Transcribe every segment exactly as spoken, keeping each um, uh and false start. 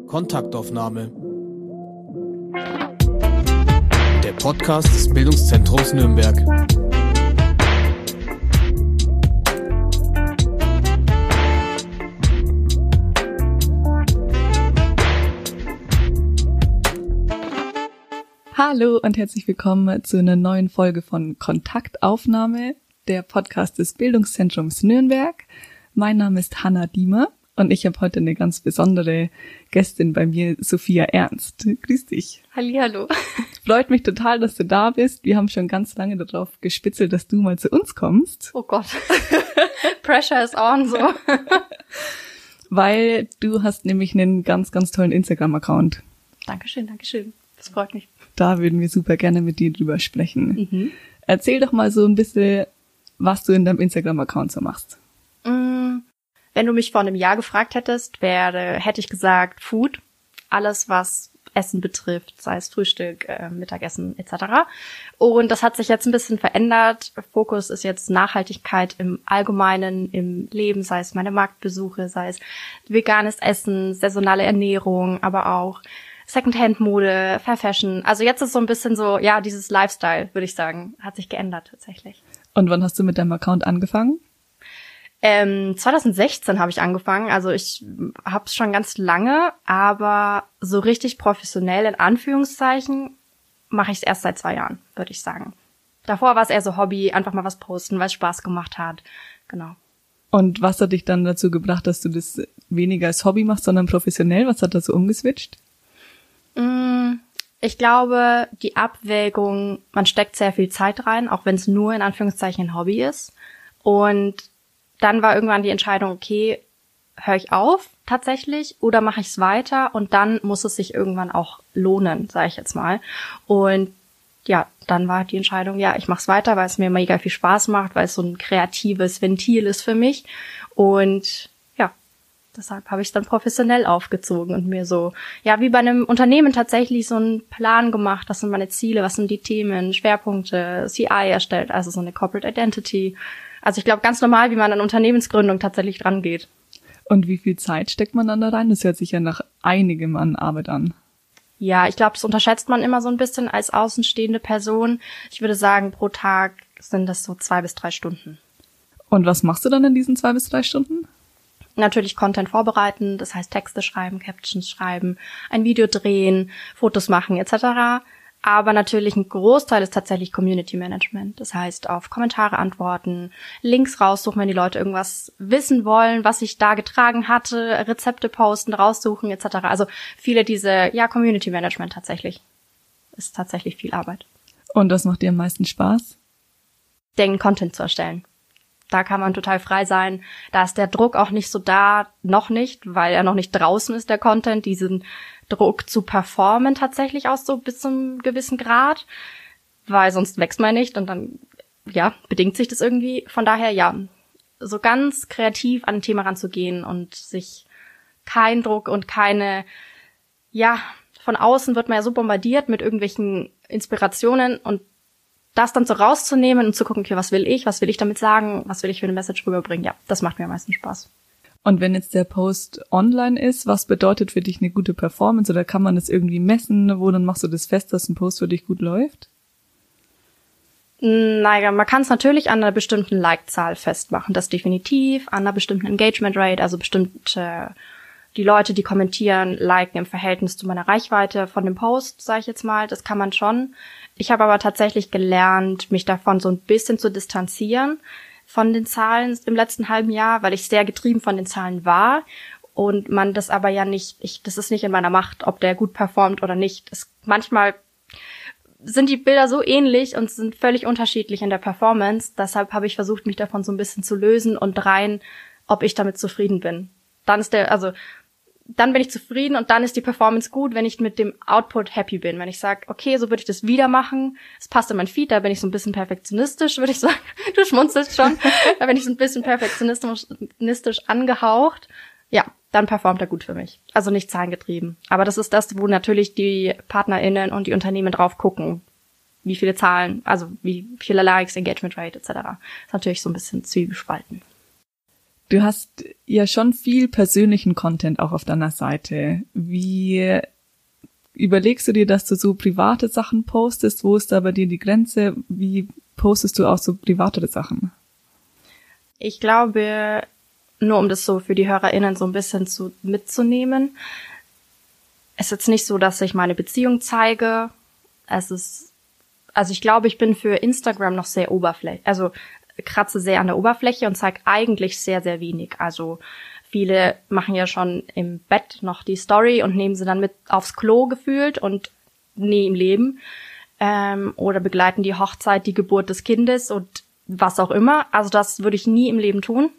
Kontaktaufnahme. Der Podcast des Bildungszentrums Nürnberg. Hallo und herzlich willkommen zu einer neuen Folge von Kontaktaufnahme, der Podcast des Bildungszentrums Nürnberg. Mein Name ist Hanna Diemer und ich habe heute eine ganz besondere Gästin bei mir, Sophia Ernst. Grüß dich. Hallihallo. Freut mich total, dass du da bist. Wir haben schon ganz lange darauf gespitzelt, dass du mal zu uns kommst. Oh Gott. Pressure is on, so. Weil du hast nämlich einen ganz, ganz tollen Instagram-Account. Dankeschön, Dankeschön. Das freut mich. Da würden wir super gerne mit dir drüber sprechen. Mhm. Erzähl doch mal so ein bisschen, was du in deinem Instagram-Account so machst. Mm, wenn du mich vor einem Jahr gefragt hättest, wäre, hätte ich gesagt Food. Alles, was Essen betrifft, sei es Frühstück, äh, Mittagessen et cetera. Und das hat sich jetzt ein bisschen verändert. Fokus ist jetzt Nachhaltigkeit im Allgemeinen, im Leben, sei es meine Marktbesuche, sei es veganes Essen, saisonale Ernährung, aber auch Secondhand-Mode, Fair Fashion. Also jetzt ist so ein bisschen so, ja, dieses Lifestyle, würde ich sagen, hat sich geändert tatsächlich. Und wann hast du mit deinem Account angefangen? Ähm, zwanzig sechzehn habe ich angefangen. Also ich habe es schon ganz lange, aber so richtig professionell in Anführungszeichen mache ich es erst seit zwei Jahren, würde ich sagen. Davor war es eher so Hobby, einfach mal was posten, weil es Spaß gemacht hat. Genau. Und was hat dich dann dazu gebracht, dass du das weniger als Hobby machst, sondern professionell? Was hat da so umgeswitcht? Ich glaube, die Abwägung, man steckt sehr viel Zeit rein, auch wenn es nur in Anführungszeichen ein Hobby ist. Und dann war irgendwann die Entscheidung, okay, höre ich auf tatsächlich oder mache ich es weiter? Und dann muss es sich irgendwann auch lohnen, sage ich jetzt mal. Und ja, dann war die Entscheidung, ja, ich mache es weiter, weil es mir mega viel Spaß macht, weil es so ein kreatives Ventil ist für mich. Und deshalb habe ich es dann professionell aufgezogen und mir so, ja, wie bei einem Unternehmen tatsächlich so einen Plan gemacht, was sind meine Ziele, was sind die Themen, Schwerpunkte, C I erstellt, also so eine Corporate Identity. Also ich glaube, ganz normal, wie man an Unternehmensgründung tatsächlich dran geht. Und wie viel Zeit steckt man dann da rein? Das hört sich ja nach einigem an Arbeit an. Ja, ich glaube, das unterschätzt man immer so ein bisschen als außenstehende Person. Ich würde sagen, pro Tag sind das so zwei bis drei Stunden. Und was machst du dann in diesen zwei bis drei Stunden? Natürlich Content vorbereiten, das heißt Texte schreiben, Captions schreiben, ein Video drehen, Fotos machen et cetera. Aber natürlich ein Großteil ist tatsächlich Community Management. Das heißt, auf Kommentare antworten, Links raussuchen, wenn die Leute irgendwas wissen wollen, was ich da getragen hatte, Rezepte posten, raussuchen et cetera. Also viele diese, ja, Community Management tatsächlich. Ist tatsächlich viel Arbeit. Und was macht dir am meisten Spaß? Den Content zu erstellen. Da kann man total frei sein. Da ist der Druck auch nicht so da, noch nicht, weil er noch nicht draußen ist, der Content. Diesen Druck zu performen tatsächlich auch so bis zu einem gewissen Grad, weil sonst wächst man nicht und dann, ja, bedingt sich das irgendwie. Von daher, ja, so ganz kreativ an ein Thema ranzugehen und sich kein Druck und keine, ja, von außen wird man ja so bombardiert mit irgendwelchen Inspirationen und das dann so rauszunehmen und zu gucken, okay, was will ich, was will ich damit sagen, was will ich für eine Message rüberbringen, ja, das macht mir am meisten Spaß. Und wenn jetzt der Post online ist, was bedeutet für dich eine gute Performance oder kann man das irgendwie messen, wo dann machst du das fest, dass ein Post für dich gut läuft? Naja, man kann es natürlich an einer bestimmten Like-Zahl festmachen, das definitiv, an einer bestimmten Engagement-Rate, also bestimmte, die Leute, die kommentieren, liken im Verhältnis zu meiner Reichweite von dem Post, sage ich jetzt mal, das kann man schon. Ich habe aber tatsächlich gelernt, mich davon so ein bisschen zu distanzieren von den Zahlen im letzten halben Jahr, weil ich sehr getrieben von den Zahlen war und man das aber ja nicht, ich, das ist nicht in meiner Macht, ob der gut performt oder nicht. Es, manchmal sind die Bilder so ähnlich und sind völlig unterschiedlich in der Performance, deshalb habe ich versucht, mich davon so ein bisschen zu lösen und rein, ob ich damit zufrieden bin. Dann ist der, also dann bin ich zufrieden und dann ist die Performance gut, wenn ich mit dem Output happy bin. Wenn ich sage, okay, so würde ich das wieder machen, es passt in mein Feed, da bin ich so ein bisschen perfektionistisch, würde ich sagen. Du schmunzelst schon. Da bin ich so ein bisschen perfektionistisch angehaucht. Ja, dann performt er gut für mich. Also nicht zahlengetrieben. Aber das ist das, wo natürlich die PartnerInnen und die Unternehmen drauf gucken. Wie viele Zahlen, also wie viele Likes, Engagement Rate et cetera. Ist natürlich so ein bisschen zwiegespalten. Du hast ja schon viel persönlichen Content auch auf deiner Seite. Wie überlegst du dir, dass du so private Sachen postest? Wo ist da bei dir die Grenze? Wie postest du auch so privatere Sachen? Ich glaube, nur um das so für die HörerInnen so ein bisschen zu mitzunehmen, es ist jetzt nicht so, dass ich meine Beziehung zeige. Es ist, also ich glaube, ich bin für Instagram noch sehr oberflächlich, also kratze sehr an der Oberfläche und zeige eigentlich sehr, sehr wenig. Also viele machen ja schon im Bett noch die Story und nehmen sie dann mit aufs Klo gefühlt und nie im Leben. Ähm, oder begleiten die Hochzeit, die Geburt des Kindes und was auch immer. Also das würde ich nie im Leben tun.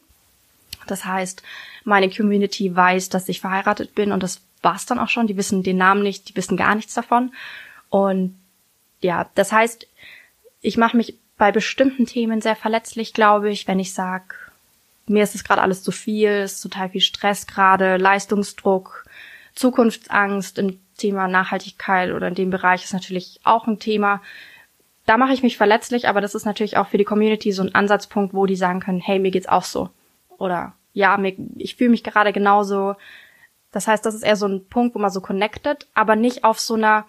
Das heißt, meine Community weiß, dass ich verheiratet bin und das war's dann auch schon. Die wissen den Namen nicht, die wissen gar nichts davon. Und ja, das heißt, ich mache mich bei bestimmten Themen sehr verletzlich, glaube ich, wenn ich sage, mir ist es gerade alles zu viel, es ist total viel Stress gerade, Leistungsdruck, Zukunftsangst im Thema Nachhaltigkeit oder in dem Bereich ist natürlich auch ein Thema. Da mache ich mich verletzlich, aber das ist natürlich auch für die Community so ein Ansatzpunkt, wo die sagen können, hey, mir geht's auch so. Oder ja, mir, ich fühle mich gerade genauso. Das heißt, das ist eher so ein Punkt, wo man so connected, aber nicht auf so einer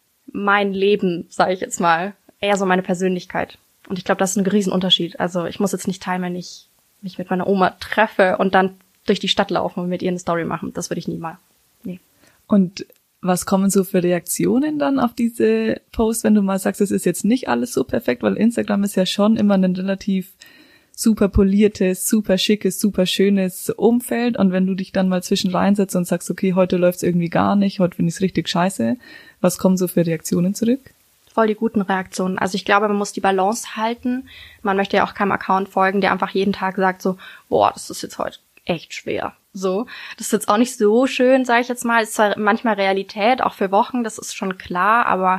mein Leben, sage ich jetzt mal, eher so meine Persönlichkeit. Und ich glaube, das ist ein Riesenunterschied. Also ich muss jetzt nicht teilen, wenn ich mich mit meiner Oma treffe und dann durch die Stadt laufen und mit ihr eine Story machen. Das würde ich nie mal. Nee. Und was kommen so für Reaktionen dann auf diese Posts, wenn du mal sagst, es ist jetzt nicht alles so perfekt, weil Instagram ist ja schon immer ein relativ super poliertes, super schickes, super schönes Umfeld und wenn du dich dann mal zwischen reinsetzt und sagst, okay, heute läuft's irgendwie gar nicht, heute finde ich's richtig scheiße, was kommen so für Reaktionen zurück? Voll die guten Reaktionen. Also ich glaube, man muss die Balance halten. Man möchte ja auch keinem Account folgen, der einfach jeden Tag sagt so, boah, das ist jetzt heute echt schwer. So, das ist jetzt auch nicht so schön, sage ich jetzt mal. Ist zwar manchmal Realität, auch für Wochen, das ist schon klar, aber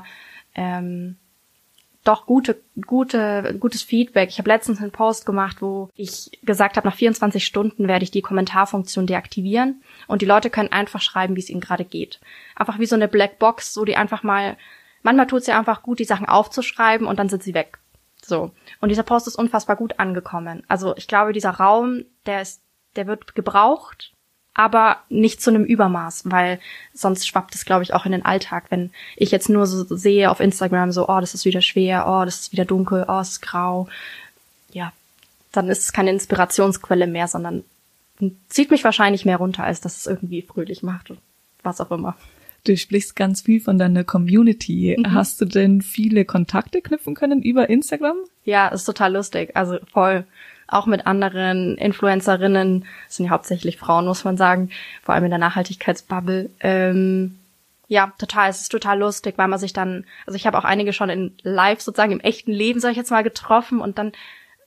ähm, doch gute, gute, gutes Feedback. Ich habe letztens einen Post gemacht, wo ich gesagt habe, nach vierundzwanzig Stunden werde ich die Kommentarfunktion deaktivieren und die Leute können einfach schreiben, wie es ihnen gerade geht. Einfach wie so eine Blackbox, wo die einfach mal, manchmal tut es ja einfach gut, die Sachen aufzuschreiben und dann sind sie weg. So. Und dieser Post ist unfassbar gut angekommen. Also ich glaube, dieser Raum, der ist, der wird gebraucht, aber nicht zu einem Übermaß, weil sonst schwappt es, glaube ich, auch in den Alltag. Wenn ich jetzt nur so sehe auf Instagram so, oh, das ist wieder schwer, oh, das ist wieder dunkel, oh, es ist grau, ja, dann ist es keine Inspirationsquelle mehr, sondern zieht mich wahrscheinlich mehr runter, als dass es irgendwie fröhlich macht und was auch immer. Du sprichst ganz viel von deiner Community. Mhm. Hast du denn viele Kontakte knüpfen können über Instagram? Ja, ist total lustig. Also voll. Auch mit anderen Influencerinnen. Das sind ja hauptsächlich Frauen, muss man sagen. Vor allem in der Nachhaltigkeitsbubble. Ähm, ja, total. Es ist total lustig, weil man sich dann, also ich habe auch einige schon in live sozusagen im echten Leben, sag ich jetzt mal, getroffen und dann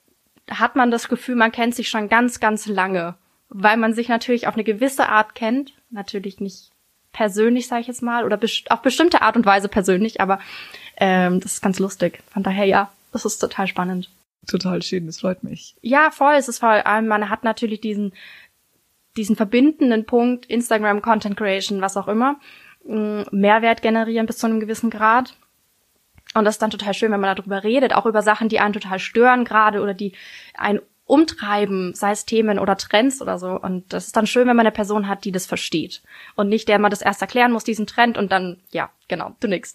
hat man das Gefühl, man kennt sich schon ganz, ganz lange. Weil man sich natürlich auf eine gewisse Art kennt. Natürlich nicht persönlich, sage ich jetzt mal, oder best- auf bestimmte Art und Weise persönlich, aber ähm, das ist ganz lustig. Von daher, ja, das ist total spannend. Total schön, das freut mich. Ja, voll, es ist vor allem, man hat natürlich diesen diesen verbindenden Punkt, Instagram, Content Creation, was auch immer, Mehrwert generieren bis zu einem gewissen Grad. Und das ist dann total schön, wenn man darüber redet, auch über Sachen, die einen total stören gerade oder die einen umtreiben, sei es Themen oder Trends oder so. Und das ist dann schön, wenn man eine Person hat, die das versteht. Und nicht der man das erst erklären muss, diesen Trend, und dann, ja, genau, du nix.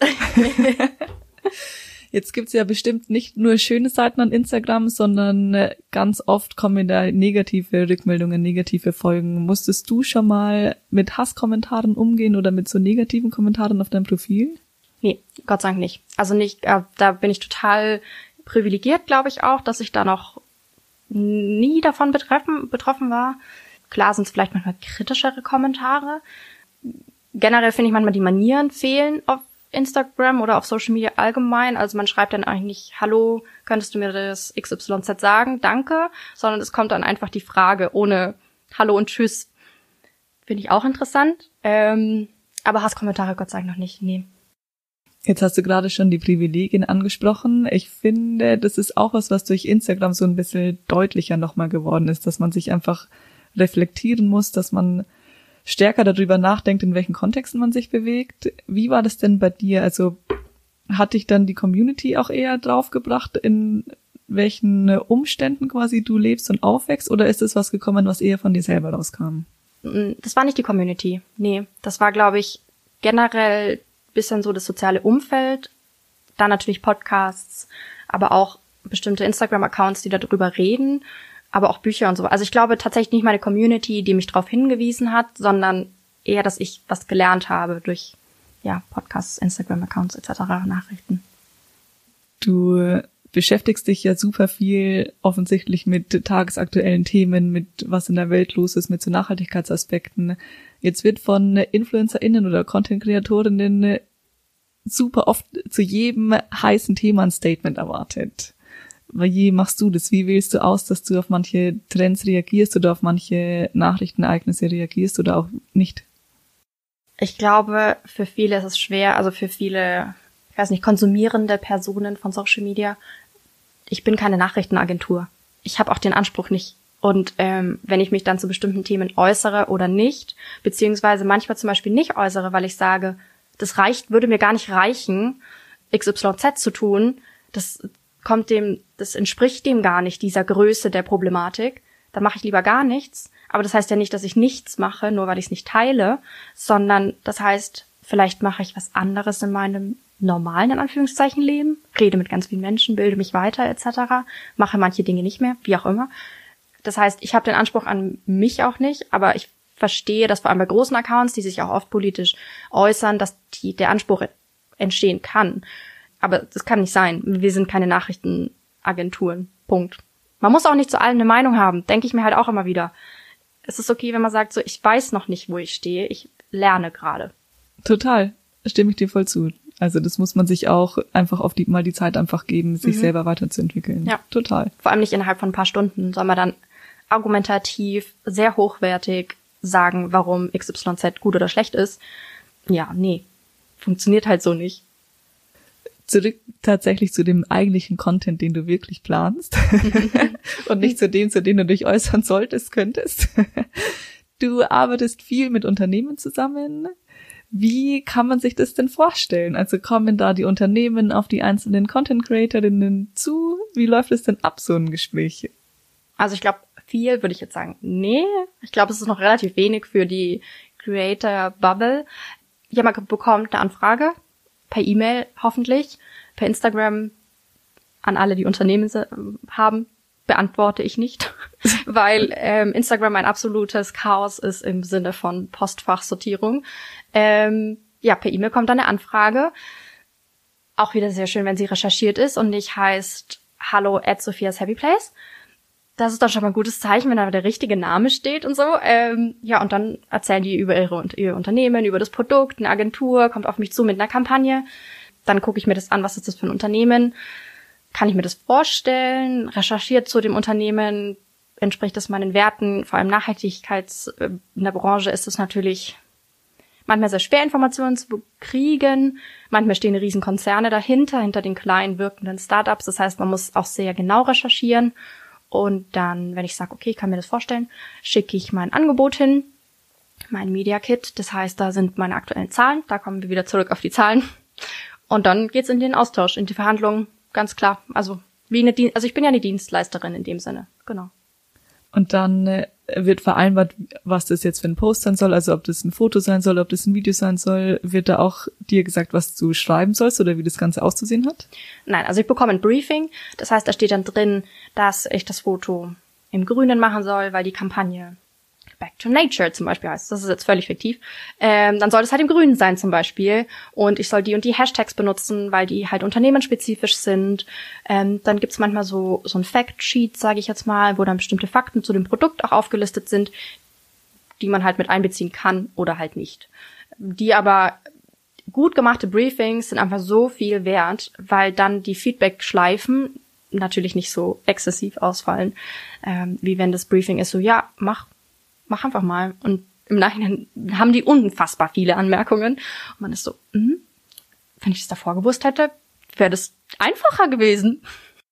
Jetzt gibt's ja bestimmt nicht nur schöne Seiten an Instagram, sondern ganz oft kommen da negative Rückmeldungen, negative Folgen. Musstest du schon mal mit Hasskommentaren umgehen oder mit so negativen Kommentaren auf deinem Profil? Nee, Gott sei Dank nicht. Also nicht, äh, da bin ich total privilegiert, glaube ich auch, dass ich da noch nie davon betreffen, betroffen war. Klar sind es vielleicht manchmal kritischere Kommentare. Generell finde ich manchmal die Manieren fehlen auf Instagram oder auf Social Media allgemein. Also man schreibt dann eigentlich nicht, hallo, könntest du mir das X Y Z sagen? Danke. Sondern es kommt dann einfach die Frage ohne Hallo und Tschüss. Finde ich auch interessant. Ähm, aber Hasskommentare Gott sei Dank noch nicht. Nee. Jetzt hast du gerade schon die Privilegien angesprochen. Ich finde, das ist auch was, was durch Instagram so ein bisschen deutlicher nochmal geworden ist, dass man sich einfach reflektieren muss, dass man stärker darüber nachdenkt, in welchen Kontexten man sich bewegt. Wie war das denn bei dir? Also hat dich dann die Community auch eher draufgebracht, in welchen Umständen quasi du lebst und aufwächst, oder ist es was gekommen, was eher von dir selber rauskam? Das war nicht die Community. Nee, das war, glaube ich, generell bisschen so das soziale Umfeld. Dann natürlich Podcasts, aber auch bestimmte Instagram-Accounts, die darüber reden, aber auch Bücher und so. Also ich glaube tatsächlich nicht meine Community, die mich darauf hingewiesen hat, sondern eher, dass ich was gelernt habe durch ja Podcasts, Instagram-Accounts et cetera, Nachrichten. Du beschäftigst dich ja super viel offensichtlich mit tagesaktuellen Themen, mit was in der Welt los ist, mit so Nachhaltigkeitsaspekten. Jetzt wird von InfluencerInnen oder Content-Kreatorinnen super oft zu jedem heißen Thema ein Statement erwartet. Wie machst du das? Wie wählst du aus, dass du auf manche Trends reagierst oder auf manche Nachrichtenereignisse reagierst oder auch nicht? Ich glaube, für viele ist es schwer, also für viele, ich weiß nicht, konsumierende Personen von Social Media. Ich bin keine Nachrichtenagentur. Ich habe auch den Anspruch nicht. Und ähm, wenn ich mich dann zu bestimmten Themen äußere oder nicht, beziehungsweise manchmal zum Beispiel nicht äußere, weil ich sage, das reicht, würde mir gar nicht reichen, X Y Z zu tun, das kommt dem, das entspricht dem gar nicht, dieser Größe der Problematik, dann mache ich lieber gar nichts. Aber das heißt ja nicht, dass ich nichts mache, nur weil ich es nicht teile, sondern das heißt, vielleicht mache ich was anderes in meinem normalen, in Anführungszeichen, Leben, rede mit ganz vielen Menschen, bilde mich weiter et cetera, mache manche Dinge nicht mehr, wie auch immer. Das heißt, ich habe den Anspruch an mich auch nicht, aber ich verstehe, dass vor allem bei großen Accounts, die sich auch oft politisch äußern, dass die, der Anspruch entstehen kann. Aber das kann nicht sein. Wir sind keine Nachrichtenagenturen. Punkt. Man muss auch nicht zu allem eine Meinung haben. Denke ich mir halt auch immer wieder. Es ist okay, wenn man sagt, so, ich weiß noch nicht, wo ich stehe. Ich lerne gerade. Total. Stimme ich dir voll zu. Also das muss man sich auch einfach auf die, mal die Zeit einfach geben, sich mhm. selber weiterzuentwickeln. Ja. Total. Vor allem nicht innerhalb von ein paar Stunden, sondern dann argumentativ, sehr hochwertig sagen, warum X Y Z gut oder schlecht ist. Ja, nee. Funktioniert halt so nicht. Zurück tatsächlich zu dem eigentlichen Content, den du wirklich planst und nicht zu dem, zu dem du dich äußern solltest, könntest. Du arbeitest viel mit Unternehmen zusammen. Wie kann man sich das denn vorstellen? Also kommen da die Unternehmen auf die einzelnen Content-Creatorinnen zu? Wie läuft es denn ab, so ein Gespräch? Also ich glaube, viel würde ich jetzt sagen, nee. Ich glaube, es ist noch relativ wenig für die Creator-Bubble. Jemand bekommt eine Anfrage, per E-Mail hoffentlich, per Instagram an alle, die Unternehmen haben, beantworte ich nicht, weil ähm, Instagram ein absolutes Chaos ist im Sinne von Postfachsortierung. Ähm, ja, per E-Mail kommt dann eine Anfrage. Auch wieder sehr schön, wenn sie recherchiert ist und nicht heißt hallo at Sophias Happy Place. Das ist doch schon mal ein gutes Zeichen, wenn da der richtige Name steht und so. Ähm, ja, und dann erzählen die über ihre, ihr Unternehmen, über das Produkt, eine Agentur, kommt auf mich zu mit einer Kampagne. Dann gucke ich mir das an, was ist das für ein Unternehmen? Kann ich mir das vorstellen? Recherchiert zu dem Unternehmen, entspricht das meinen Werten? Vor allem Nachhaltigkeits in der Branche ist es natürlich manchmal sehr schwer, Informationen zu kriegen. Manchmal stehen riesen Konzerne dahinter, hinter den kleinen wirkenden Startups. Das heißt, man muss auch sehr genau recherchieren. Und dann, wenn ich sage, okay, ich kann mir das vorstellen, schicke ich mein Angebot hin, mein Media Kit. Das heißt, da sind meine aktuellen Zahlen. Da kommen wir wieder zurück auf die Zahlen. Und dann geht's in den Austausch, in die Verhandlungen, ganz klar. Also wie eine Dien- also ich bin ja eine Dienstleisterin in dem Sinne, genau. Und dann äh, wird vereinbart, was das jetzt für ein Post sein soll, also ob das ein Foto sein soll, ob das ein Video sein soll. Wird da auch dir gesagt, was du schreiben sollst oder wie das Ganze auszusehen hat? Nein, also ich bekomme ein Briefing. Das heißt, da steht dann drin, dass ich das Foto im Grünen machen soll, weil die Kampagne Back to Nature zum Beispiel heißt. Das ist jetzt völlig fiktiv. Ähm, dann soll es halt im Grünen sein zum Beispiel. Und ich soll die und die Hashtags benutzen, weil die halt unternehmensspezifisch sind. Ähm, dann gibt's manchmal so so ein Fact-Sheet, sage ich jetzt mal, wo dann bestimmte Fakten zu dem Produkt auch aufgelistet sind, die man halt mit einbeziehen kann oder halt nicht. Die aber gut gemachte Briefings sind einfach so viel wert, weil dann die Feedback-Schleifen natürlich nicht so exzessiv ausfallen, ähm, wie wenn das Briefing ist so, ja, mach mach einfach mal. Und im Nachhinein haben die unfassbar viele Anmerkungen. Und man ist so, mh, wenn ich das davor gewusst hätte, wäre das einfacher gewesen.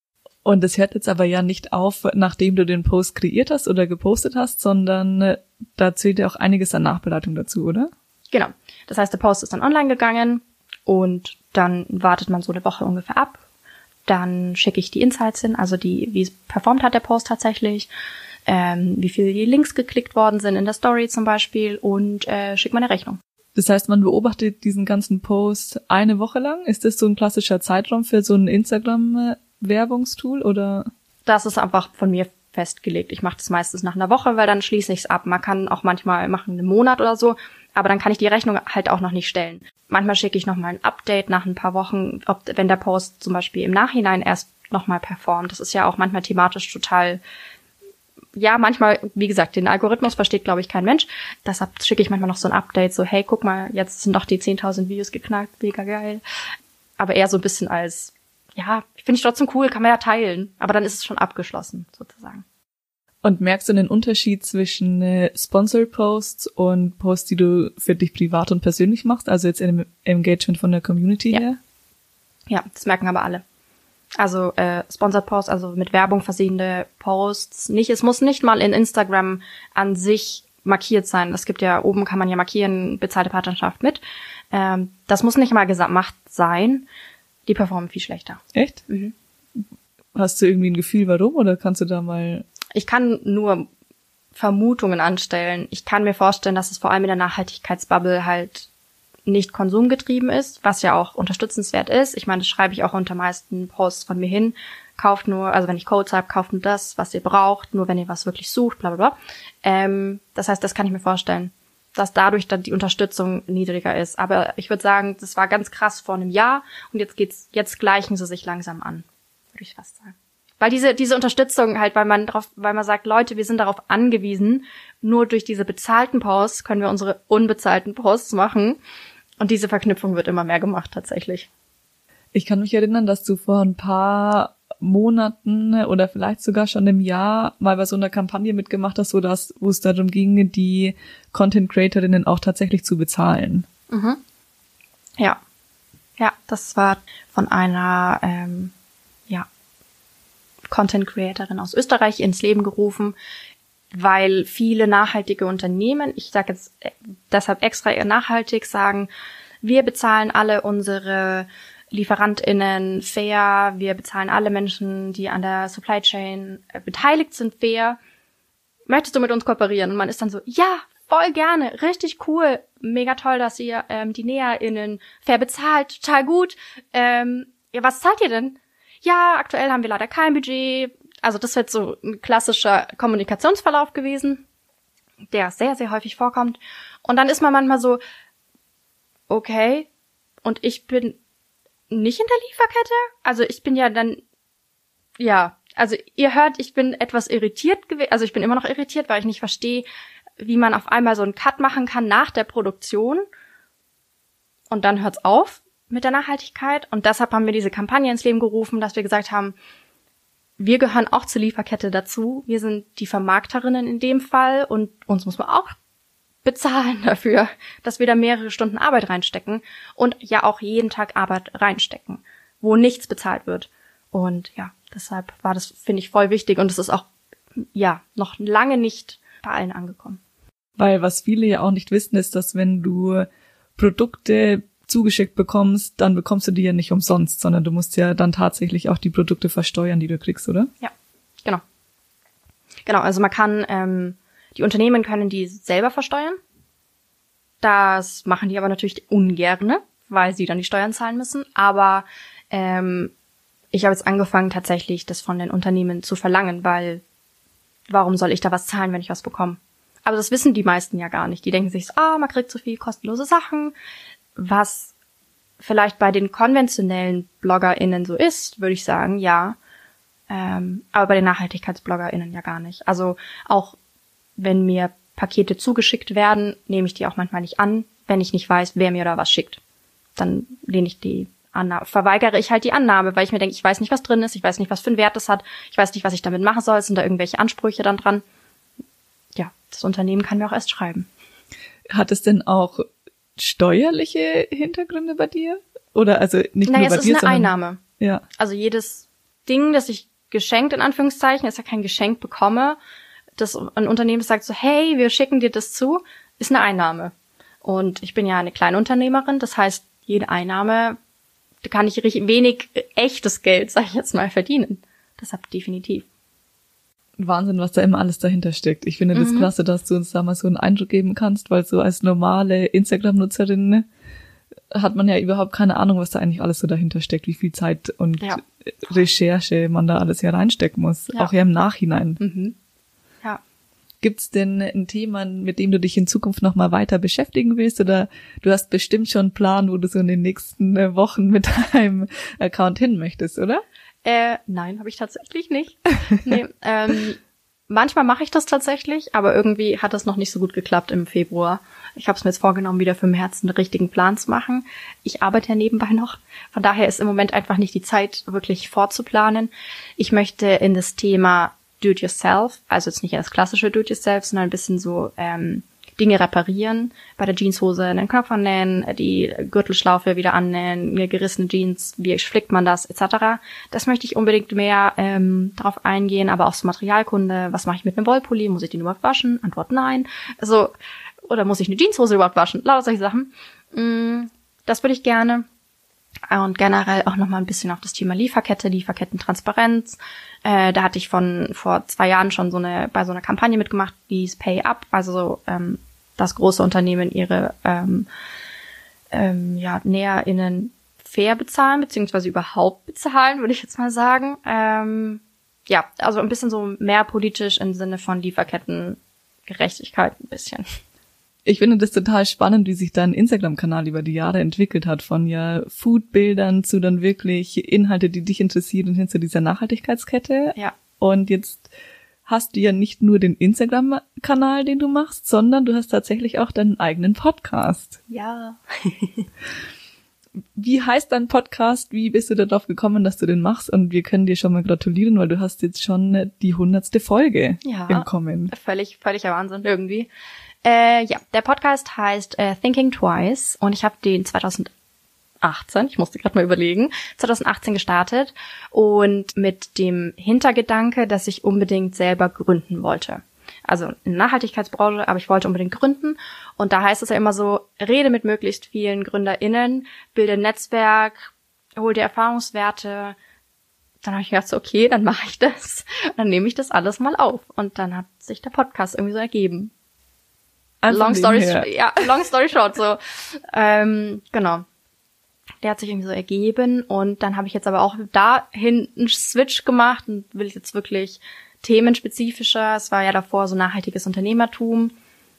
Und es hört jetzt aber ja nicht auf, nachdem du den Post kreiert hast oder gepostet hast, sondern da zählt ja auch einiges an Nachbereitung dazu, oder? Genau. Das heißt, der Post ist dann online gegangen und dann wartet man so eine Woche ungefähr ab. Dann schicke ich die Insights hin, also die, wie es performt hat der Post tatsächlich, ähm, wie viele Links geklickt worden sind in der Story zum Beispiel und äh, schicke meine Rechnung. Das heißt, man beobachtet diesen ganzen Post eine Woche lang? Ist das so ein klassischer Zeitraum für so ein Instagram-Werbungstool oder? Das ist einfach von mir festgelegt. Ich mache das meistens nach einer Woche, weil dann schließe ich es ab. Man kann auch manchmal machen einen Monat oder so, aber dann kann ich die Rechnung halt auch noch nicht stellen. Manchmal schicke ich nochmal ein Update nach ein paar Wochen, ob wenn der Post zum Beispiel im Nachhinein erst nochmal performt. Das ist ja auch manchmal thematisch total, ja, manchmal, wie gesagt, den Algorithmus versteht, glaube ich, kein Mensch. Deshalb schicke ich manchmal noch so ein Update, so, hey, guck mal, jetzt sind doch die zehntausend Videos geknackt, mega geil. Aber eher so ein bisschen als, ja, finde ich trotzdem cool, kann man ja teilen. Aber dann ist es schon abgeschlossen, sozusagen. Und merkst du den Unterschied zwischen äh, Sponsor-Posts und Posts, die du für dich privat und persönlich machst? Also jetzt im Engagement von der Community ja. her? Ja, das merken aber alle. Also äh, Sponsored Posts, also mit Werbung versehene Posts. Nicht, es muss nicht mal in Instagram an sich markiert sein. Es gibt ja, oben kann man ja markieren, bezahlte Partnerschaft mit. Ähm, das muss nicht mal gemacht sein. Die performen viel schlechter. Echt? Mhm. Hast du irgendwie ein Gefühl, warum? Oder kannst du da mal... Ich kann nur Vermutungen anstellen. Ich kann mir vorstellen, dass es vor allem in der Nachhaltigkeitsbubble halt nicht konsumgetrieben ist, was ja auch unterstützenswert ist. Ich meine, das schreibe ich auch unter meisten Posts von mir hin. Kauft nur, also wenn ich Codes habe, kauft nur das, was ihr braucht, nur wenn ihr was wirklich sucht, bla bla bla. Ähm, das heißt, das kann ich mir vorstellen, dass dadurch dann die Unterstützung niedriger ist. Aber ich würde sagen, das war ganz krass vor einem Jahr und jetzt geht's, jetzt gleichen sie sich langsam an, würde ich fast sagen. Weil diese diese Unterstützung halt, weil man drauf, weil man sagt, Leute, wir sind darauf angewiesen, nur durch diese bezahlten Posts können wir unsere unbezahlten Posts machen. Und diese Verknüpfung wird immer mehr gemacht, tatsächlich. Ich kann mich erinnern, dass du vor ein paar Monaten oder vielleicht sogar schon im Jahr mal bei so einer Kampagne mitgemacht hast, so dass, wo es darum ging, die Content-Creatorinnen auch tatsächlich zu bezahlen. Mhm. Ja. Ja, das war von einer, ähm, ja, Content-Creatorin aus Österreich ins Leben gerufen, weil viele nachhaltige Unternehmen, ich sage jetzt deshalb extra eher nachhaltig, sagen, wir bezahlen alle unsere LieferantInnen fair, wir bezahlen alle Menschen, die an der Supply Chain beteiligt sind, fair. Möchtest du mit uns kooperieren? Und man ist dann so, ja, voll gerne, richtig cool, mega toll, dass ihr ähm, die NäherInnen fair bezahlt, total gut. Ähm, ja, was zahlt ihr denn? Ja, aktuell haben wir leider kein Budget. Also das wird so ein klassischer Kommunikationsverlauf gewesen, der sehr, sehr häufig vorkommt. Und dann ist man manchmal so, okay, und ich bin nicht in der Lieferkette? Also ich bin ja dann, ja, also ihr hört, ich bin etwas irritiert gewesen, also ich bin immer noch irritiert, weil ich nicht verstehe, wie man auf einmal so einen Cut machen kann nach der Produktion und dann hört's auf mit der Nachhaltigkeit. Und deshalb haben wir diese Kampagne ins Leben gerufen, dass wir gesagt haben, wir gehören auch zur Lieferkette dazu. Wir sind die Vermarkterinnen in dem Fall und uns muss man auch bezahlen dafür, dass wir da mehrere Stunden Arbeit reinstecken und ja auch jeden Tag Arbeit reinstecken, wo nichts bezahlt wird. Und ja, deshalb war das, finde ich, voll wichtig und es ist auch, ja, noch lange nicht bei allen angekommen. Weil was viele ja auch nicht wissen, ist, dass wenn du Produkte zugeschickt bekommst, dann bekommst du die ja nicht umsonst, sondern du musst ja dann tatsächlich auch die Produkte versteuern, die du kriegst, oder? Ja, genau. Genau, also man kann, ähm, die Unternehmen können die selber versteuern. Das machen die aber natürlich ungerne, weil sie dann die Steuern zahlen müssen. Aber ähm, ich habe jetzt angefangen, tatsächlich das von den Unternehmen zu verlangen, weil warum soll ich da was zahlen, wenn ich was bekomme? Aber das wissen die meisten ja gar nicht. Die denken sich so, ah, man kriegt so viel kostenlose Sachen. Was vielleicht bei den konventionellen BloggerInnen so ist, würde ich sagen, ja. Ähm, aber bei den NachhaltigkeitsbloggerInnen ja gar nicht. Also auch wenn mir Pakete zugeschickt werden, nehme ich die auch manchmal nicht an, wenn ich nicht weiß, wer mir da was schickt. Dann lehne ich die Annahme, verweigere ich halt die Annahme, weil ich mir denke, ich weiß nicht, was drin ist, ich weiß nicht, was für einen Wert das hat, ich weiß nicht, was ich damit machen soll, sind da irgendwelche Ansprüche dann dran. Ja, das Unternehmen kann mir auch erst schreiben. Hat es denn auch steuerliche Hintergründe bei dir? Oder also nicht naja, nur bei es dir, ist eine sondern Einnahme. Ja. Also jedes Ding, das ich geschenkt, in Anführungszeichen, ist ja kein Geschenk bekomme, das ein Unternehmen sagt so, hey, wir schicken dir das zu, ist eine Einnahme. Und ich bin ja eine Kleinunternehmerin, das heißt, jede Einnahme da kann ich richtig wenig echtes Geld, sag ich jetzt mal, verdienen. Deshalb definitiv. Wahnsinn, was da immer alles dahinter steckt. Ich finde das mhm. klasse, dass du uns da mal so einen Eindruck geben kannst, weil so als normale Instagram-Nutzerin hat man ja überhaupt keine Ahnung, was da eigentlich alles so dahinter steckt, wie viel Zeit und ja. Recherche man da alles hier reinstecken muss, ja. auch ja im Nachhinein. Mhm. Ja. Gibt's denn ein Thema, mit dem du dich in Zukunft noch mal weiter beschäftigen willst, oder du hast bestimmt schon einen Plan, wo du so in den nächsten Wochen mit deinem Account hin möchtest, oder? Äh, nein, habe ich tatsächlich nicht. nee, ähm, manchmal mache ich das tatsächlich, aber irgendwie hat das noch nicht so gut geklappt im Februar. Ich habe es mir jetzt vorgenommen, wieder für März einen richtigen Plan zu machen. Ich arbeite ja nebenbei noch. Von daher ist im Moment einfach nicht die Zeit, wirklich vorzuplanen. Ich möchte in das Thema Do-it-yourself, also jetzt nicht das klassische Do-it-yourself, sondern ein bisschen so ähm, Dinge reparieren, bei der Jeanshose einen Knopf annähen, die Gürtelschlaufe wieder annähen, eine gerissene Jeans, wie flickt man das, et cetera. Das möchte ich unbedingt mehr ähm, darauf eingehen, aber auch so Materialkunde, was mache ich mit einem Wollpulli, muss ich den überhaupt waschen? Antwort nein. Also, oder muss ich eine Jeanshose überhaupt waschen? Lauter solche Sachen. Das würde ich gerne. Und generell auch nochmal ein bisschen auf das Thema Lieferkette, Lieferkettentransparenz. Äh, da hatte ich von vor zwei Jahren schon so eine bei so einer Kampagne mitgemacht, die ist Pay Up, also so, ähm, dass große Unternehmen ihre ähm, ähm, ja, NäherInnen fair bezahlen, beziehungsweise überhaupt bezahlen, würde ich jetzt mal sagen. Ähm, ja, also ein bisschen so mehr politisch im Sinne von Lieferkettengerechtigkeit ein bisschen. Ich finde das total spannend, wie sich dein Instagram-Kanal über die Jahre entwickelt hat, von ja Food-Bildern zu dann wirklich Inhalte, die dich interessieren, hin zu dieser Nachhaltigkeitskette. Ja. Und jetzt hast du ja nicht nur den Instagram-Kanal, den du machst, sondern du hast tatsächlich auch deinen eigenen Podcast. Ja. Wie heißt dein Podcast? Wie bist du darauf gekommen, dass du den machst? Und wir können dir schon mal gratulieren, weil du hast jetzt schon die hundertste Folge ja, im Kommen. Völlig, völliger Wahnsinn irgendwie. Äh, ja, der Podcast heißt äh, Thinking Twice und ich habe den zwanzig achtzehn, ich musste gerade mal überlegen, zwanzig achtzehn gestartet und mit dem Hintergedanke, dass ich unbedingt selber gründen wollte. Also in der Nachhaltigkeitsbranche, aber ich wollte unbedingt gründen und da heißt es ja immer so, rede mit möglichst vielen GründerInnen, bilde ein Netzwerk, hol dir Erfahrungswerte. Dann habe ich gedacht, so, okay, dann mache ich das, dann nehme ich das alles mal auf und dann hat sich der Podcast irgendwie so ergeben. Einfach long story, her. ja, long story short, so, ähm, genau. Der hat sich irgendwie so ergeben und dann habe ich jetzt aber auch dahin einen Switch gemacht und will jetzt wirklich themenspezifischer. Es war ja davor so nachhaltiges Unternehmertum.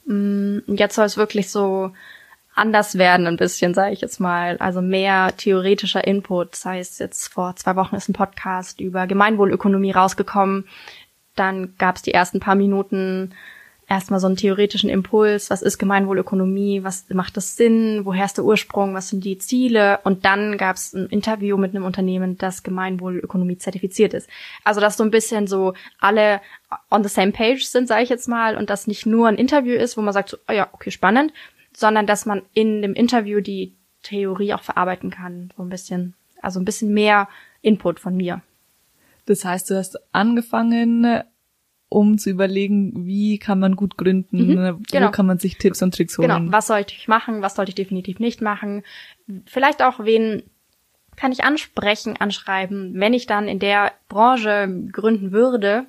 Und jetzt soll es wirklich so anders werden ein bisschen, sage ich jetzt mal. Also mehr theoretischer Input. Das heißt, jetzt vor zwei Wochen ist ein Podcast über Gemeinwohlökonomie rausgekommen. Dann gab es die ersten paar Minuten erstmal so einen theoretischen Impuls, was ist Gemeinwohlökonomie, was macht das Sinn, woher ist der Ursprung, was sind die Ziele und dann gab es ein Interview mit einem Unternehmen, das Gemeinwohlökonomie zertifiziert ist. Also dass so ein bisschen so alle on the same page sind, sage ich jetzt mal, und das nicht nur ein Interview ist, wo man sagt, so, oh ja, okay, spannend, sondern dass man in dem Interview die Theorie auch verarbeiten kann, so ein bisschen, also ein bisschen mehr Input von mir. Das heißt, du hast angefangen, um zu überlegen, wie kann man gut gründen, mhm, genau. Wo kann man sich Tipps und Tricks holen. Genau, was sollte ich machen, was sollte ich definitiv nicht machen. Vielleicht auch, wen kann ich ansprechen, anschreiben, wenn ich dann in der Branche gründen würde,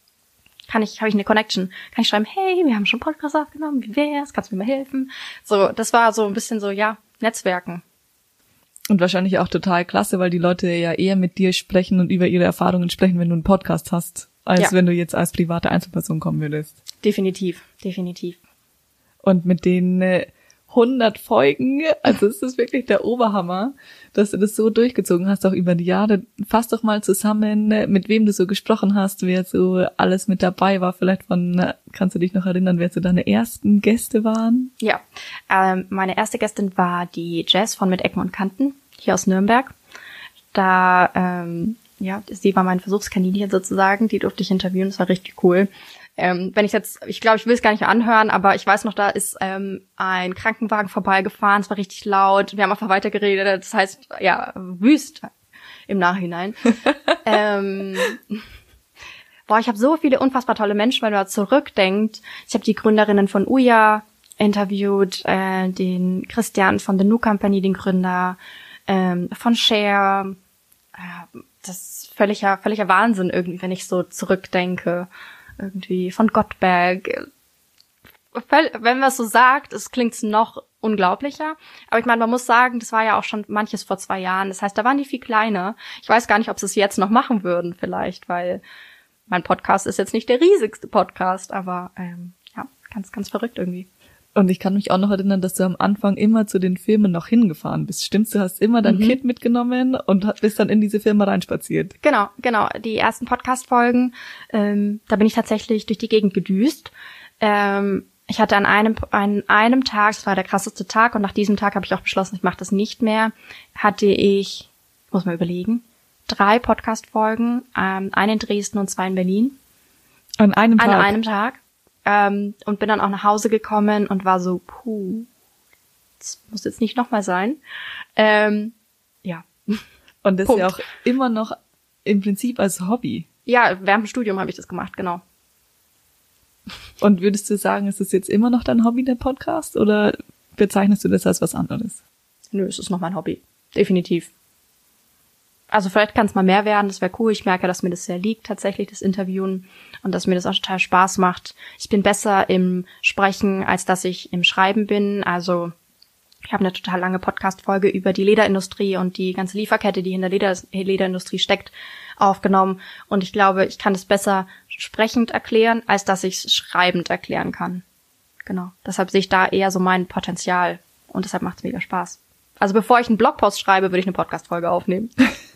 kann ich, habe ich eine Connection, kann ich schreiben, hey, wir haben schon einen Podcast aufgenommen, wie wär's, kannst du mir mal helfen? So, das war so ein bisschen so, ja, Netzwerken. Und wahrscheinlich auch total klasse, weil die Leute ja eher mit dir sprechen und über ihre Erfahrungen sprechen, wenn du einen Podcast hast, als ja. wenn du jetzt als private Einzelperson kommen würdest. Definitiv, definitiv. Und mit den äh, hundert Folgen, also es ist wirklich der Oberhammer, dass du das so durchgezogen hast, auch über die Jahre. Fass doch mal zusammen, mit wem du so gesprochen hast, wer so alles mit dabei war. Vielleicht von, kannst du dich noch erinnern, wer so deine ersten Gäste waren? Ja, ähm, meine erste Gästin war die Jess von Mit Ecken und Kanten, hier aus Nürnberg. Da, ähm, ja, sie war mein Versuchskaninchen sozusagen, die durfte ich interviewen, das war richtig cool. Ähm, wenn ich jetzt, ich glaube, ich will es gar nicht mehr anhören, aber ich weiß noch, da ist ähm, ein Krankenwagen vorbeigefahren, es war richtig laut, wir haben einfach weitergeredet, das heißt, ja, wüst im Nachhinein. ähm, boah, ich habe so viele unfassbar tolle Menschen, wenn man da zurückdenkt. Ich habe die Gründerinnen von Uja interviewt, äh, den Christian von The New Company, den Gründer, ähm, von Cher. Äh, das ist völliger, völliger Wahnsinn irgendwie, wenn ich so zurückdenke. Irgendwie von Gottberg. Wenn man es so sagt, es klingt noch unglaublicher. Aber ich meine, man muss sagen, das war ja auch schon manches vor zwei Jahren. Das heißt, da waren die viel kleiner. Ich weiß gar nicht, ob sie es jetzt noch machen würden vielleicht, weil mein Podcast ist jetzt nicht der riesigste Podcast, aber ähm, ja, ganz, ganz verrückt irgendwie. Und ich kann mich auch noch erinnern, dass du am Anfang immer zu den Filmen noch hingefahren bist. Stimmt's? Du hast immer dein mhm. Kit mitgenommen und bist dann in diese Filme reinspaziert. Genau, genau. Die ersten Podcast-Folgen, ähm, da bin ich tatsächlich durch die Gegend gedüst. Ähm, ich hatte an einem an einem Tag, das war der krasseste Tag, und nach diesem Tag habe ich auch beschlossen, ich mache das nicht mehr, hatte ich, muss mal überlegen, drei Podcast-Folgen, ähm, eine in Dresden und zwei in Berlin. An einem Tag? An einem Tag. Ähm, und bin dann auch nach Hause gekommen und war so, puh, das muss jetzt nicht nochmal sein. Ähm, ja. Und das Punkt. ist ja auch immer noch im Prinzip als Hobby. Ja, während dem Studium habe ich das gemacht, genau. Und würdest du sagen, ist das jetzt immer noch dein Hobby, der Podcast, oder bezeichnest du das als was anderes? Nö, es ist noch mein Hobby. Definitiv. Also vielleicht kann es mal mehr werden, das wäre cool. Ich merke, dass mir das sehr liegt, tatsächlich, das Interviewen, und dass mir das auch total Spaß macht. Ich bin besser im Sprechen, als dass ich im Schreiben bin. Also ich habe eine total lange Podcast-Folge über die Lederindustrie und die ganze Lieferkette, die hinter der Leder- Lederindustrie steckt, aufgenommen. Und ich glaube, ich kann es besser sprechend erklären, als dass ich es schreibend erklären kann. Genau. Deshalb sehe ich da eher so mein Potenzial. Und deshalb macht es mega Spaß. Also bevor ich einen Blogpost schreibe, würde ich eine Podcast-Folge aufnehmen.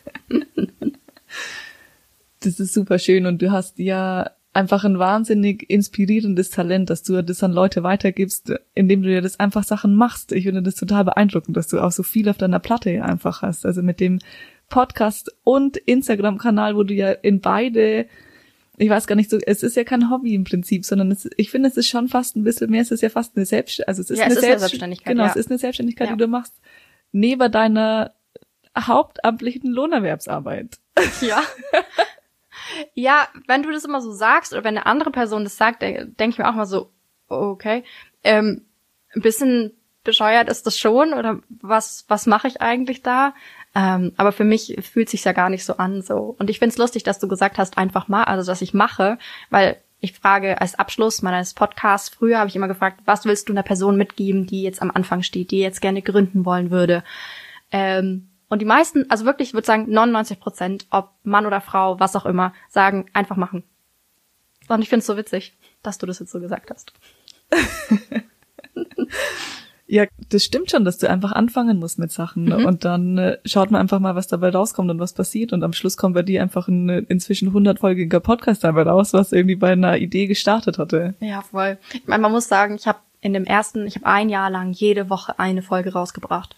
Das ist super schön, und du hast ja einfach ein wahnsinnig inspirierendes Talent, dass du das an Leute weitergibst, indem du ja das einfach Sachen machst. Ich finde das total beeindruckend, dass du auch so viel auf deiner Platte einfach hast. Also mit dem Podcast und Instagram-Kanal, wo du ja in beide, ich weiß gar nicht so, es ist ja kein Hobby im Prinzip, sondern es, ich finde, es ist schon fast ein bisschen mehr, es ist ja fast eine Selbstständigkeit, also es ist, ja, eine, es ist Selbst- eine Selbstständigkeit. Genau, ja. es ist eine Selbstständigkeit, ja. die du machst, neben deiner hauptamtlichen Lohnerwerbsarbeit. Ja. Ja, wenn du das immer so sagst, oder wenn eine andere Person das sagt, denke ich mir auch mal so, okay, ähm, ein bisschen bescheuert ist das schon, oder was was mache ich eigentlich da? Ähm, aber für mich fühlt sich's ja gar nicht so an, so. Und ich find's lustig, dass du gesagt hast, einfach mal, also dass ich mache, weil ich frage als Abschluss meines Podcasts, früher habe ich immer gefragt, was willst du einer Person mitgeben, die jetzt am Anfang steht, die jetzt gerne gründen wollen würde? Ähm, Und die meisten, also wirklich, ich würde sagen, neunundneunzig Prozent, ob Mann oder Frau, was auch immer, sagen, einfach machen. Und ich finde es so witzig, dass du das jetzt so gesagt hast. Ja, das stimmt schon, dass du einfach anfangen musst mit Sachen. Mhm. Und dann äh, schaut man einfach mal, was dabei rauskommt und was passiert. Und am Schluss kommt bei dir einfach ein inzwischen hundertfolgiger Podcast dabei raus, was irgendwie bei einer Idee gestartet hatte. Ja, voll. Ich meine, man muss sagen, ich habe in dem ersten, ich habe ein Jahr lang jede Woche eine Folge rausgebracht.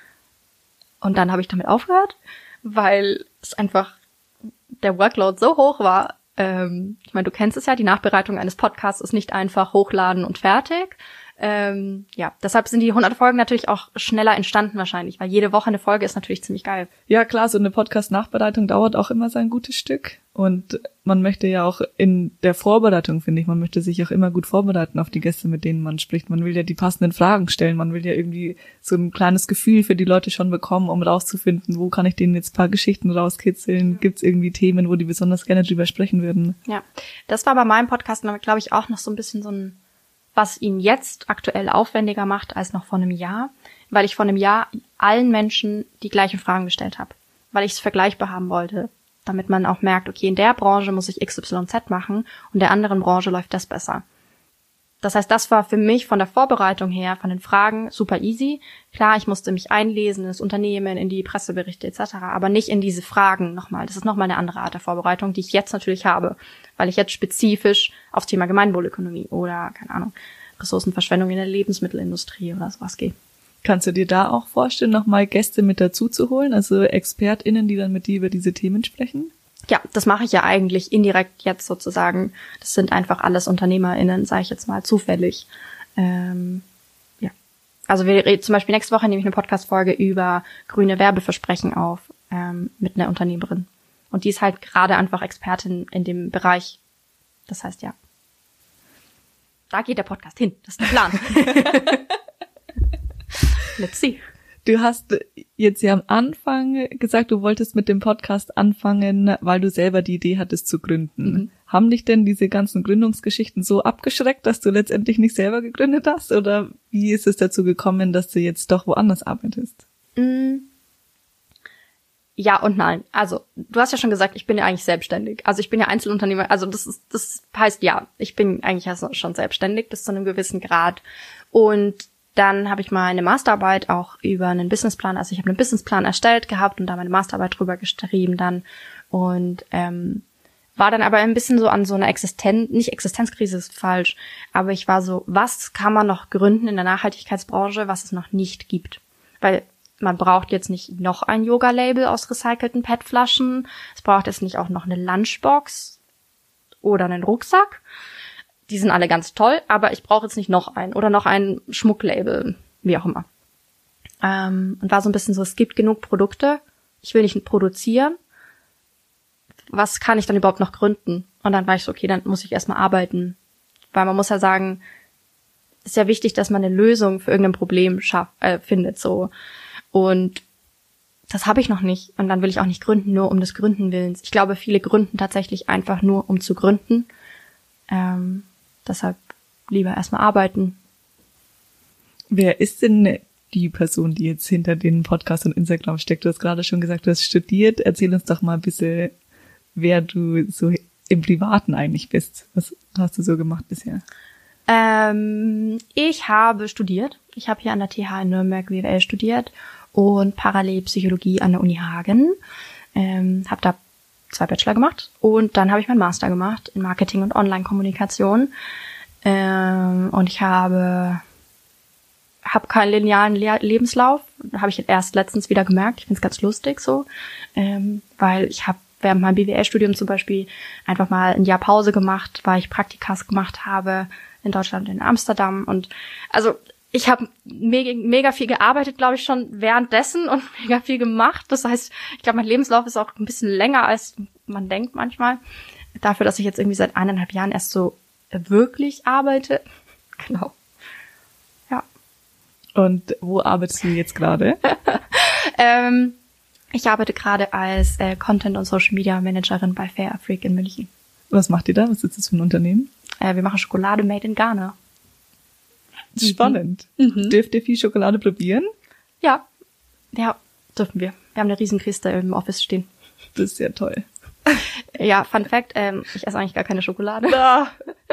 Und dann habe ich damit aufgehört, weil es einfach der Workload so hoch war. Ähm, ich meine, du kennst es ja, die Nachbereitung eines Podcasts ist nicht einfach hochladen und fertig. Ähm, ja, deshalb sind die hundert Folgen natürlich auch schneller entstanden wahrscheinlich, weil jede Woche eine Folge ist natürlich ziemlich geil. Ja klar, so eine Podcast-Nachbereitung dauert auch immer sein gutes Stück. Und man möchte ja auch in der Vorbereitung, finde ich, man möchte sich auch immer gut vorbereiten auf die Gäste, mit denen man spricht. Man will ja die passenden Fragen stellen, man will ja irgendwie so ein kleines Gefühl für die Leute schon bekommen, um rauszufinden, wo kann ich denen jetzt ein paar Geschichten rauskitzeln, gibt's irgendwie Themen, wo die besonders gerne drüber sprechen würden. Ja, das war bei meinem Podcast, glaube ich, auch noch so ein bisschen so ein, was ihn jetzt aktuell aufwendiger macht als noch vor einem Jahr, weil ich vor einem Jahr allen Menschen die gleichen Fragen gestellt habe, weil ich es vergleichbar haben wollte, damit man auch merkt, okay, in der Branche muss ich X Y Z machen und in der anderen Branche läuft das besser. Das heißt, das war für mich von der Vorbereitung her, von den Fragen super easy. Klar, ich musste mich einlesen in das Unternehmen, in die Presseberichte et cetera, aber nicht in diese Fragen nochmal. Das ist nochmal eine andere Art der Vorbereitung, die ich jetzt natürlich habe, weil ich jetzt spezifisch aufs Thema Gemeinwohlökonomie oder, keine Ahnung, Ressourcenverschwendung in der Lebensmittelindustrie oder sowas gehe. Kannst du dir da auch vorstellen, nochmal Gäste mit dazu zu holen, also ExpertInnen, die dann mit dir über diese Themen sprechen? Ja, das mache ich ja eigentlich indirekt jetzt sozusagen. Das sind einfach alles UnternehmerInnen, sage ich jetzt mal, zufällig. Ähm, ja. Also wir reden zum Beispiel nächste Woche nehme ich eine Podcast-Folge über grüne Werbeversprechen auf ähm, mit einer Unternehmerin. Und die ist halt gerade einfach Expertin in dem Bereich. Das heißt, ja. Da geht der Podcast hin. Das ist der Plan. Let's see. Du hast jetzt ja am Anfang gesagt, du wolltest mit dem Podcast anfangen, weil du selber die Idee hattest zu gründen. Mhm. Haben dich denn diese ganzen Gründungsgeschichten so abgeschreckt, dass du letztendlich nicht selber gegründet hast? Oder wie ist es dazu gekommen, dass du jetzt doch woanders arbeitest? Mhm. Ja und nein. Also, du hast ja schon gesagt, ich bin ja eigentlich selbstständig. Also ich bin ja Einzelunternehmer. Also das ist, das heißt ja, ich bin eigentlich also schon selbstständig bis zu einem gewissen Grad. Und dann habe ich meine Masterarbeit auch über einen Businessplan, also ich habe einen Businessplan erstellt gehabt und da meine Masterarbeit drüber geschrieben dann. Und ähm, war dann aber ein bisschen so an so einer Existenz, nicht Existenzkrise ist falsch, aber ich war so, was kann man noch gründen in der Nachhaltigkeitsbranche, was es noch nicht gibt? Weil man braucht jetzt nicht noch ein Yoga-Label aus recycelten P E T-Flaschen. Es braucht jetzt nicht auch noch eine Lunchbox oder einen Rucksack. Die sind alle ganz toll, aber ich brauche jetzt nicht noch einen oder noch ein Schmucklabel, wie auch immer. Ähm, und war so ein bisschen so, es gibt genug Produkte, ich will nicht produzieren. Was kann ich dann überhaupt noch gründen? Und dann war ich so, okay, dann muss ich erstmal arbeiten. Weil man muss ja sagen, es ist ja wichtig, dass man eine Lösung für irgendein Problem schafft, äh, findet, so. Und das habe ich noch nicht. Und dann will ich auch nicht gründen, nur um des Gründen willens. Ich glaube, viele gründen tatsächlich einfach nur, um zu gründen. Ähm, deshalb lieber erstmal arbeiten. Wer ist denn die Person, die jetzt hinter den Podcast und Instagram steckt? Du hast gerade schon gesagt, du hast studiert. Erzähl uns doch mal ein bisschen, wer du so im Privaten eigentlich bist. Was hast du so gemacht bisher? Ähm, ich habe studiert. Ich habe hier an der T H in Nürnberg B W L studiert und parallel Psychologie an der Uni Hagen. Ähm, habe da zwei Bachelor gemacht und dann habe ich meinen Master gemacht in Marketing und Online-Kommunikation. Ähm, und ich habe habe keinen linearen Le- Lebenslauf. Habe ich erst letztens wieder gemerkt. Ich finde es ganz lustig so, ähm, weil ich habe während meinem B W L-Studium zum Beispiel einfach mal ein Jahr Pause gemacht, weil ich Praktikas gemacht habe in Deutschland, in Amsterdam. Und also ich habe mega, mega viel gearbeitet, glaube ich, schon währenddessen und mega viel gemacht. Das heißt, ich glaube, mein Lebenslauf ist auch ein bisschen länger, als man denkt manchmal. Dafür, dass ich jetzt irgendwie seit eineinhalb Jahren erst so wirklich arbeite. Genau. Ja. Und wo arbeitest du jetzt gerade? ähm, ich arbeite gerade als äh, Content- und Social-Media-Managerin bei Fair Afrique in München. Was macht ihr da? Was ist das für ein Unternehmen? Äh, wir machen Schokolade made in Ghana. Spannend. Mhm. Dürft ihr viel Schokolade probieren? Ja, ja, dürfen wir. Wir haben eine Riesenkiste im Office stehen. Das ist ja toll. Ja, Fun Fact, ähm, ich esse eigentlich gar keine Schokolade. Ah.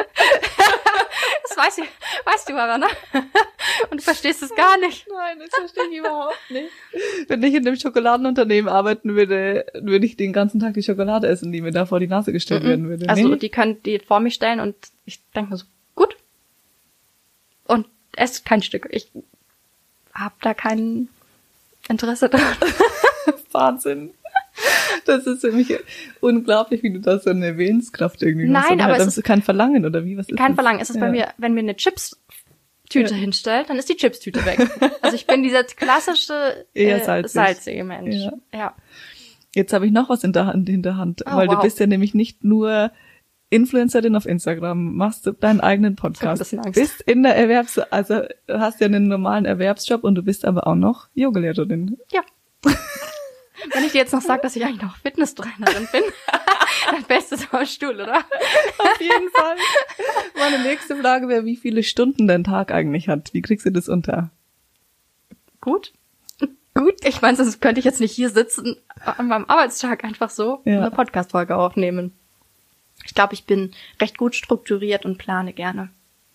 Das weißt du, weißt du aber, ne? Und du verstehst es gar nicht. Nein, das verstehe ich überhaupt nicht. Wenn ich in einem Schokoladenunternehmen arbeiten würde, würde ich den ganzen Tag die Schokolade essen, die mir da vor die Nase gestellt mm-mm. werden würde. Also nee? die können die vor mich stellen und ich denke mir so, gut. Und esse kein Stück. Ich hab da kein Interesse dran. Wahnsinn. Das ist für mich unglaublich, wie du da so eine Willenskraft irgendwie hast. Nein, aber halt, es ist kein Verlangen, oder wie? Was ist kein das? Verlangen. Es ist ja. bei mir, wenn mir eine Chips-Tüte ja. hinstellt, dann ist die Chips-Tüte weg. Also ich bin dieser klassische äh, salzig. salzige Mensch. Ja. ja. Jetzt habe ich noch was in der Hand, in der Hand, oh, weil wow. du bist ja nämlich nicht nur Influencerin auf Instagram, machst du deinen eigenen Podcast, ich hab ein bisschen Angst. bist in der Erwerbs, also du hast ja einen normalen Erwerbsjob und du bist aber auch noch Yogalehrerin. Ja. Wenn ich dir jetzt noch sage, dass ich eigentlich noch Fitnesstrainerin bin, dann fällst du am Stuhl, oder? Auf jeden Fall. Meine nächste Frage wäre, wie viele Stunden dein Tag eigentlich hat. Wie kriegst du das unter? Gut. Gut. Ich meine, sonst könnte ich jetzt nicht hier sitzen an meinem Arbeitstag einfach so ja. eine Podcast-Folge aufnehmen. Ich glaube, ich bin recht gut strukturiert und plane gerne.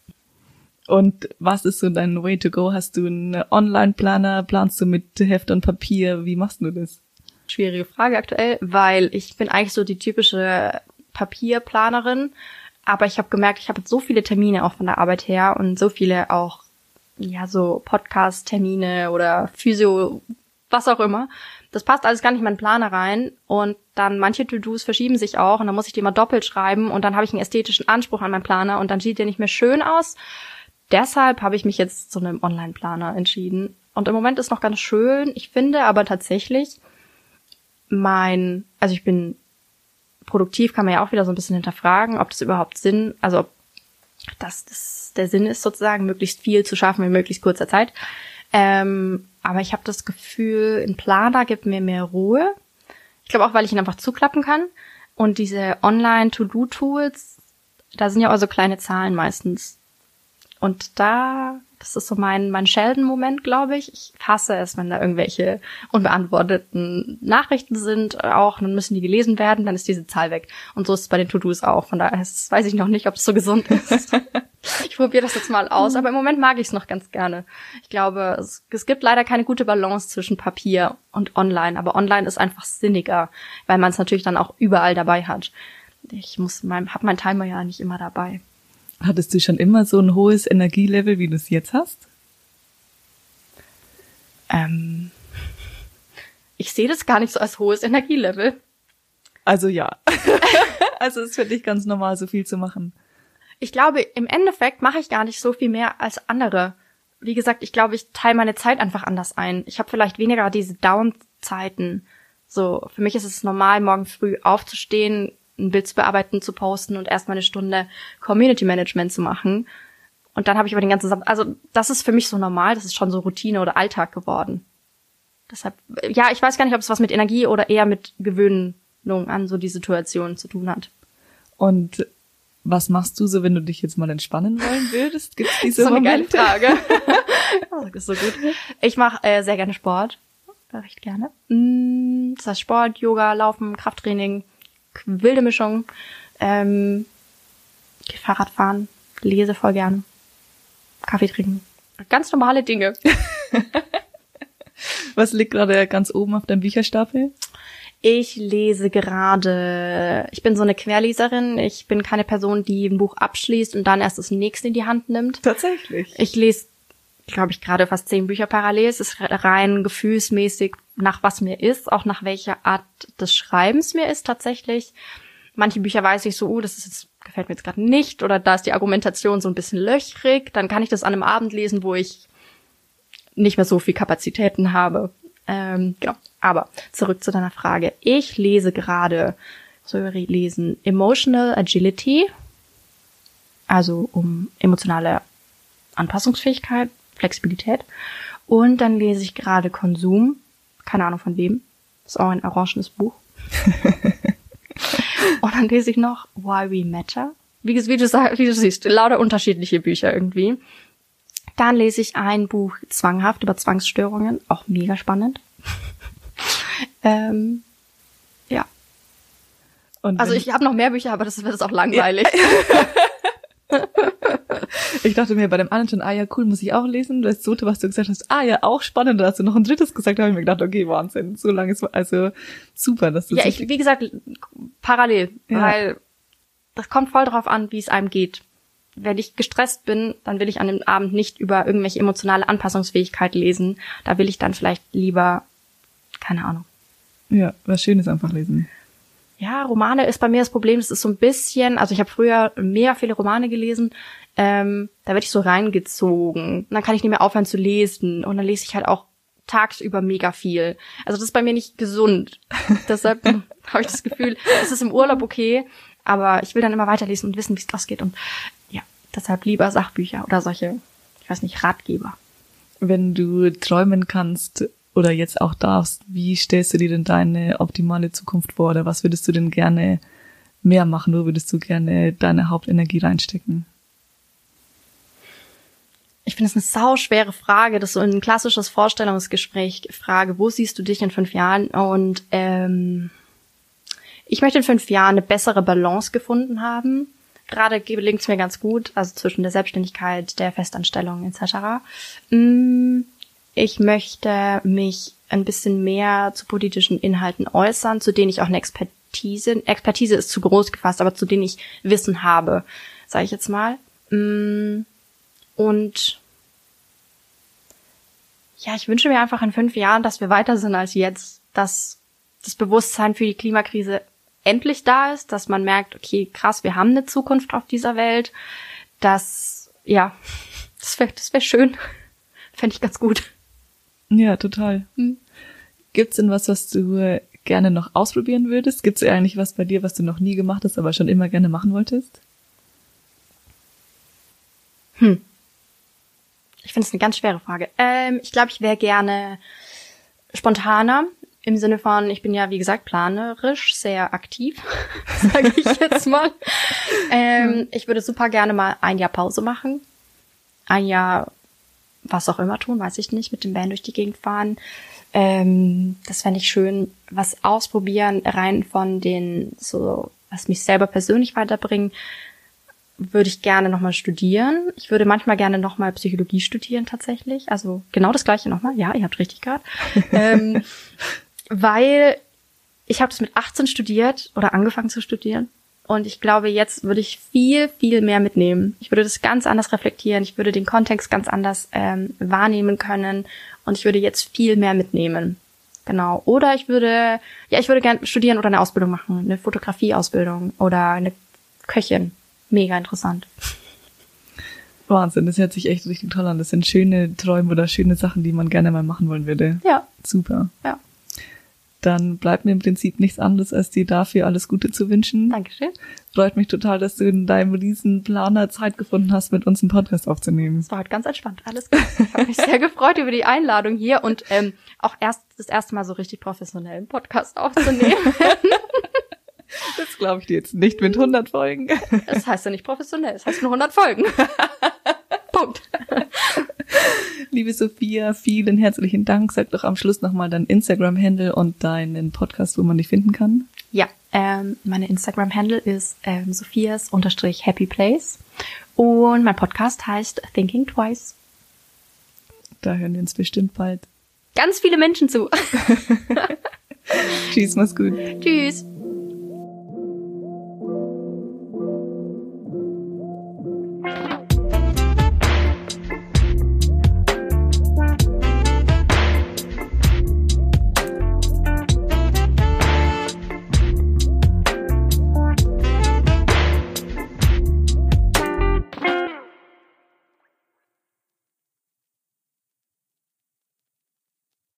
Und was ist so dein Way to go? Hast du einen Online-Planer? Planst du mit Heft und Papier? Wie machst du das? Schwierige Frage aktuell, weil ich bin eigentlich so die typische Papierplanerin, aber ich habe gemerkt, ich habe so viele Termine auch von der Arbeit her und so viele auch, ja, so Podcast-Termine oder Physio, was auch immer. Das passt alles gar nicht in meinen Planer rein und dann manche To-Dos verschieben sich auch und dann muss ich die mal doppelt schreiben und dann habe ich einen ästhetischen Anspruch an meinen Planer und dann sieht der nicht mehr schön aus. Deshalb habe ich mich jetzt zu einem Online-Planer entschieden und im Moment ist noch ganz schön. Ich finde aber tatsächlich mein, also ich bin produktiv, kann man ja auch wieder so ein bisschen hinterfragen, ob das überhaupt Sinn, also ob das, das der Sinn ist sozusagen, möglichst viel zu schaffen in möglichst kurzer Zeit. Ähm, aber ich habe das Gefühl, ein Planer gibt mir mehr Ruhe. Ich glaube auch, weil ich ihn einfach zuklappen kann. Und diese Online-To-Do-Tools, da sind ja auch so kleine Zahlen meistens. Und da, das ist so mein, mein Sheldon-Moment, glaube ich. Ich hasse es, wenn da irgendwelche unbeantworteten Nachrichten sind auch. Dann müssen die gelesen werden, dann ist diese Zahl weg. Und so ist es bei den To-Dos auch. Von daher ist, weiß ich noch nicht, ob es so gesund ist. Ich probiere das jetzt mal aus. Aber im Moment mag ich es noch ganz gerne. Ich glaube, es, es gibt leider keine gute Balance zwischen Papier und Online. Aber Online ist einfach sinniger, weil man es natürlich dann auch überall dabei hat. Ich muss mein, hab meinen Timer ja nicht immer dabei. Hattest du schon immer so ein hohes Energielevel, wie du es jetzt hast? Ähm, ich sehe das gar nicht so als hohes Energielevel. Also ja. Also es ist für dich ganz normal, so viel zu machen. Ich glaube, im Endeffekt mache ich gar nicht so viel mehr als andere. Wie gesagt, ich glaube, ich teile meine Zeit einfach anders ein. Ich habe vielleicht weniger diese Down-Zeiten. So, für mich ist es normal, morgen früh aufzustehen, ein Bild zu bearbeiten, zu posten und erstmal eine Stunde Community Management zu machen. Und dann habe ich aber den ganzen Sam- also das ist für mich so normal, das ist schon so Routine oder Alltag geworden. Deshalb, ja, ich weiß gar nicht, ob es was mit Energie oder eher mit Gewöhnung an so die Situation zu tun hat. Und was machst du so, wenn du dich jetzt mal entspannen wollen würdest? Gibt's diese so eine Momente? geile Frage. Das ist so gut. Ich mache äh, sehr gerne Sport. Recht gerne. Das heißt Sport, Yoga, Laufen, Krafttraining, wilde Mischung, ähm, Fahrrad fahren, lese voll gern, Kaffee trinken. Ganz normale Dinge. Was liegt gerade ganz oben auf deinem Bücherstapel? Ich lese gerade, ich bin so eine Querleserin, ich bin keine Person, die ein Buch abschließt und dann erst das nächste in die Hand nimmt. Tatsächlich? Ich lese, glaube ich, gerade fast zehn Bücher parallel. Es ist rein gefühlsmäßig, nach was mir ist, auch nach welcher Art des Schreibens mir ist tatsächlich. Manche Bücher weiß ich so, oh, das ist jetzt, gefällt mir jetzt gerade nicht, oder da ist die Argumentation so ein bisschen löchrig. Dann kann ich das an einem Abend lesen, wo ich nicht mehr so viel Kapazitäten habe. Ähm, genau. Aber zurück zu deiner Frage. Ich lese gerade, soll ich lesen, Emotional Agility, also um emotionale Anpassungsfähigkeit, Flexibilität. Und dann lese ich gerade Konsum, keine Ahnung von wem. Das ist auch ein orangenes Buch. Und dann lese ich noch Why We Matter. Wie, wie, du, wie du siehst, lauter unterschiedliche Bücher irgendwie. Dann lese ich ein Buch Zwanghaft über Zwangsstörungen, auch mega spannend. ähm, ja. Und also ich habe noch mehr Bücher, aber das wird jetzt auch langweilig. Ja. Ich dachte mir bei dem anderen schon, ah ja, cool, muss ich auch lesen. Das zweite, was du gesagt hast, ah ja, auch spannend. Da hast du noch ein drittes gesagt, da habe ich mir gedacht, okay, Wahnsinn, so lange ist, also super, dass du Ja, so ich, wie gesagt, parallel, Ja. weil das kommt voll drauf an, wie es einem geht. Wenn ich gestresst bin, dann will ich an dem Abend nicht über irgendwelche emotionale Anpassungsfähigkeit lesen. Da will ich dann vielleicht lieber, keine Ahnung. Ja, was Schönes einfach lesen. Ja, Romane ist bei mir das Problem, es ist so ein bisschen, also ich habe früher mega viele Romane gelesen, ähm, da werde ich so reingezogen. Und dann kann ich nicht mehr aufhören zu lesen und dann lese ich halt auch tagsüber mega viel. Also das ist bei mir nicht gesund. Deshalb habe ich das Gefühl, es ist im Urlaub okay, aber ich will dann immer weiterlesen und wissen, wie es ausgeht. Und ja, deshalb lieber Sachbücher oder solche, ich weiß nicht, Ratgeber. Wenn du träumen kannst oder jetzt auch darfst, wie stellst du dir denn deine optimale Zukunft vor? Oder was würdest du denn gerne mehr machen? Wo würdest du gerne deine Hauptenergie reinstecken? Ich finde es eine sauschwere Frage, das ist so ein klassisches Vorstellungsgespräch, Frage, wo siehst du dich in fünf Jahren? Und ähm, ich möchte in fünf Jahren eine bessere Balance gefunden haben. Gerade gelingt es mir ganz gut, also zwischen der Selbstständigkeit, der Festanstellung et cetera. Ich möchte mich ein bisschen mehr zu politischen Inhalten äußern, zu denen ich auch eine Expertise, Expertise ist zu groß gefasst, aber zu denen ich Wissen habe, sage ich jetzt mal. Und ja, ich wünsche mir einfach in fünf Jahren, dass wir weiter sind als jetzt, dass das Bewusstsein für die Klimakrise endlich da ist, dass man merkt, okay, krass, wir haben eine Zukunft auf dieser Welt, dass, ja, das wäre das wär schön, fände ich ganz gut. Ja, total. Hm. Gibt's denn was, was du gerne noch ausprobieren würdest? Gibt's eigentlich was bei dir, was du noch nie gemacht hast, aber schon immer gerne machen wolltest? Hm. Ich finde es eine ganz schwere Frage. Ähm, ich glaube, ich wäre gerne spontaner. Im Sinne von, ich bin ja, wie gesagt, planerisch sehr aktiv, sage ich jetzt mal. Ähm, ich würde super gerne mal ein Jahr Pause machen. Ein Jahr, was auch immer tun, weiß ich nicht, mit dem Band durch die Gegend fahren. Ähm, das fände ich schön. Was ausprobieren, rein von den, so, was mich selber persönlich weiterbringen, würde ich gerne nochmal studieren. Ich würde manchmal gerne nochmal Psychologie studieren, tatsächlich. Also genau das Gleiche nochmal. Ja, ihr habt richtig gehört. ähm, Weil ich habe das mit achtzehn studiert oder angefangen zu studieren und ich glaube, jetzt würde ich viel, viel mehr mitnehmen. Ich würde das ganz anders reflektieren, ich würde den Kontext ganz anders ähm, wahrnehmen können und ich würde jetzt viel mehr mitnehmen. Genau. Oder ich würde, ja, ich würde gerne studieren oder eine Ausbildung machen, eine Fotografieausbildung oder eine Köchin. Mega interessant. Wahnsinn, das hört sich echt richtig toll an. Das sind schöne Träume oder schöne Sachen, die man gerne mal machen wollen würde. Ja. Super. Ja. Dann bleibt mir im Prinzip nichts anderes, als dir dafür alles Gute zu wünschen. Dankeschön. Freut mich total, dass du in deinem riesen Planer Zeit gefunden hast, mit uns einen Podcast aufzunehmen. Es war halt ganz entspannt, alles gut. Ich habe mich sehr gefreut über die Einladung hier und ähm, auch erst das erste Mal so richtig professionell einen Podcast aufzunehmen. Das glaube ich dir jetzt nicht mit hundert Folgen. Das heißt ja nicht professionell, das heißt nur hundert Folgen. Punkt. Liebe Sophia, vielen herzlichen Dank. Sag doch am Schluss nochmal dein Instagram-Handle und deinen Podcast, wo man dich finden kann. Ja, ähm, meine Instagram-Handle ist ähm, Sophias-Happy-Place und mein Podcast heißt Thinking Twice. Da hören wir uns bestimmt bald. Ganz viele Menschen zu. Tschüss, mach's gut. Tschüss.